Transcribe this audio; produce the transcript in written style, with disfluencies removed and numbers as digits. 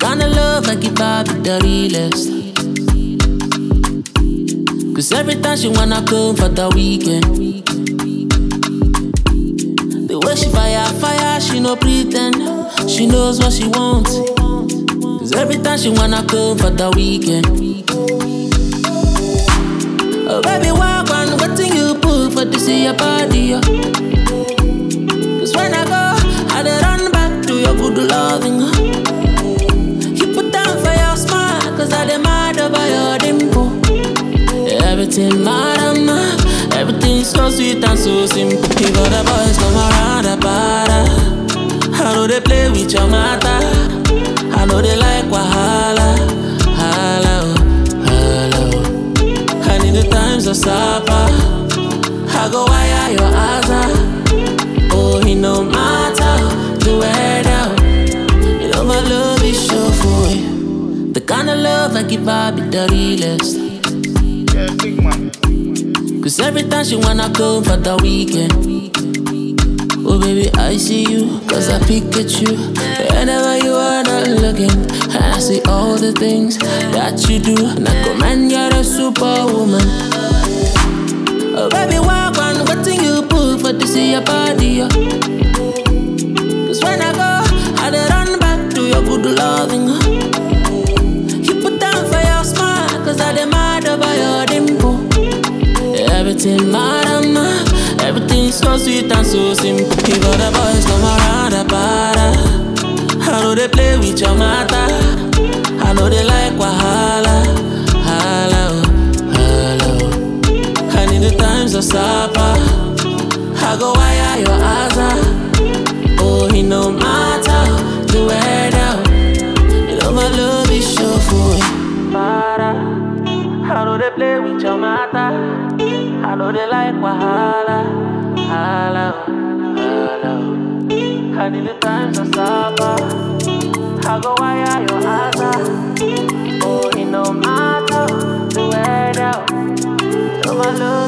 kind of love I give her be the realest. Cause every time she wanna come for the weekend, the way she fire, she no pretend. She knows what she wants. Cause every time she wanna come for the weekend. Oh baby, walk on, what thing you put for this in your body, oh. Cause when I go, I dey run back to your good loving, oh. You put down for your smile, cause I dey mad over your dimple. Everything madam, everything so sweet and so simple. You got the boys come around the para. I know they play with your matter. I know they like wahala, hala, hala. I need the times of supper. I go wire your asa. Oh, it no matter the weather. You know my love is sure for you. The kind of love I give her be the realest. Big man. Cause every time she wanna come for the weekend. Oh baby, I see you, cause I pick at you. Whenever you are not looking, and I see all the things that you do, and I commend you're a superwoman. Oh baby, walk on, what thing you put for this in your body, oh. Cause when I go, I dey run back to your good loving, oh. You put down for your smile, cause I dey mad over your dimple. Everything madam, everything so sweet and so simple. You got the boys come around the para. I know they play with your matter. I know they like wahala, hala, hala. I need the times of supper. I go wire your asa. Oh, it no matter the weather. You know my love is sure for you. Para. I know they play with your matter. I know they like wahala, hala, hala. I need the times of supper. I go wire your asa. Oh, it no matter the weather. You know my love.